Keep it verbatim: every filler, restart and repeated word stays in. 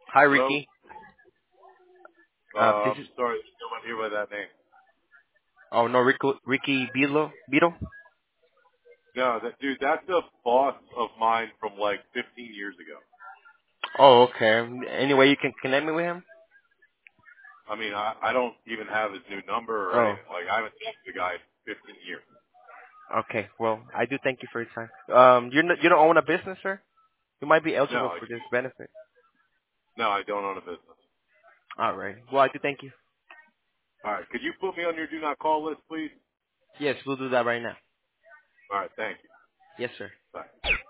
Hi, Hello? Ricky. Uh, this Um, is. sorry, no one here by that name. Oh no, Ricky. Ricky Beetle. Beetle. No, that dude, that's a boss of mine from like fifteen years ago. Oh, okay. Any way you can connect me with him? I mean, I, I don't even have his new number or Oh, anything. Like, I haven't talked to the guy in fifteen years. okay. Well, I do thank you for your time. Um, you're not, you don't own a business, sir? You might be eligible No, I, for this benefit. no, I don't own a business. All right. Well, I do thank you. All right, could you put me on your do not call list, please? Yes, we'll do that right now. All right, thank you. Yes, sir. Bye.